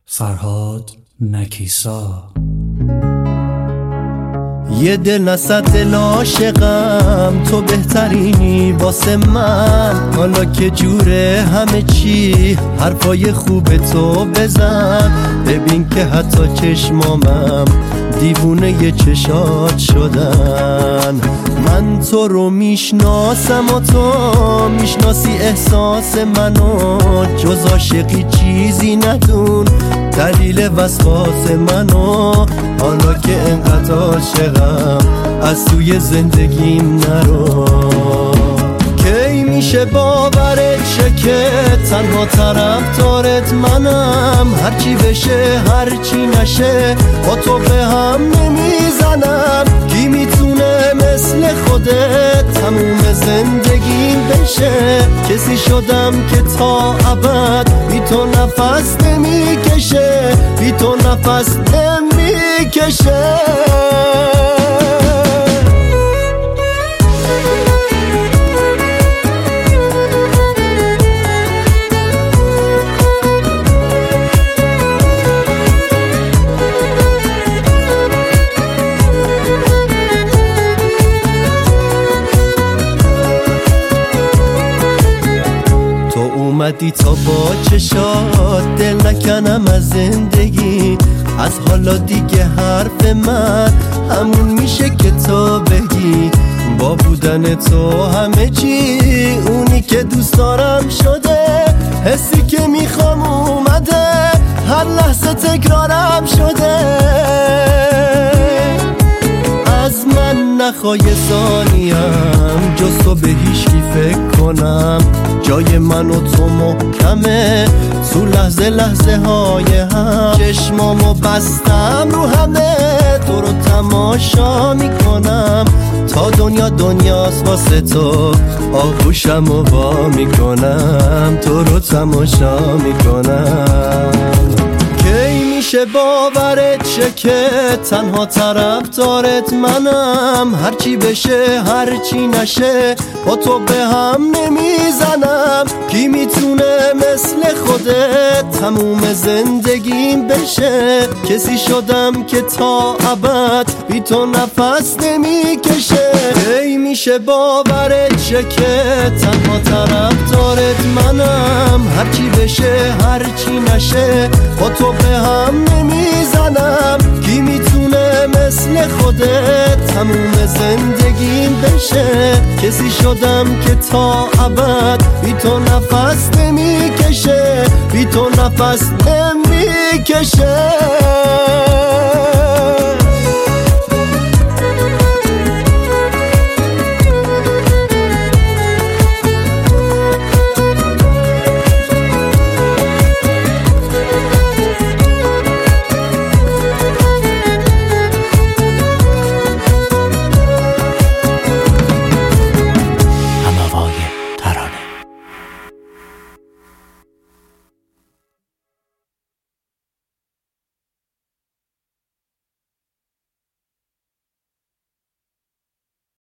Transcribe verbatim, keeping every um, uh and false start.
فرهاد نکیسا. یه دل نصد دل عاشقم، تو بهترینی واسه من. حالا که جوره همه چی، حرفای خوب تو بزن. ببین که حتی چشمامم دیوونه یه چشات شدن. من تو رو میشناسم و تو میشناسی احساس منو. جز عاشقی چیزی ندون، دلیل وسواس منو. حالا که انقدر عاشقم از توی زندگیم نرو. کی میشه باورت شه که تنها طرفدارت منم؟ هرچی بشه هرچی نشه با تو به هم نمیزنم. کی میتونه مثل خودت تموم زندگیم بشه؟ کسی شدم که تا ابد بی تو نفس نمیکشه، بی تو نفس نمیکشه. اومدی تا با چشات دل نکنم از زندگی. از حالا دیگه حرف من همون میشه که تو بگی. با بودن تو همه چی اونی که دوست دارم شده. حسی که میخوام اومده، هر لحظه تکرارم شده. از من نخوای ثانیم جز تو به هیچکی فکر کنم. جای من و تو محکمه تو لحظه لحظه های هم. چشمامو بستم رو همه، تو رو تماشا میکنم. تا دنیا دنیاست واسه تو، آغوشم و وا میکنم. تو رو تماشا میکنم. کی میشه باورت شه که تنها طرفدارت منم؟ هرچی بشه هرچی نشه با تو به هم نمیزنم. کی میتونه مثل خودت تموم زندگیم بشه؟ کسی شدم که تا ابد بی تو نفس نمیکشه. کی میشه باورت شه که تنها طرفدارت منم؟ هرچی بشه هرچی نشه با تو به هم نمیزنم. کی میتونه مثل خودت تموم زندگیم بشه؟ کسی شدم که تا ابد بی تو نفس نمیکشه، بی تو نفس نمیکشه.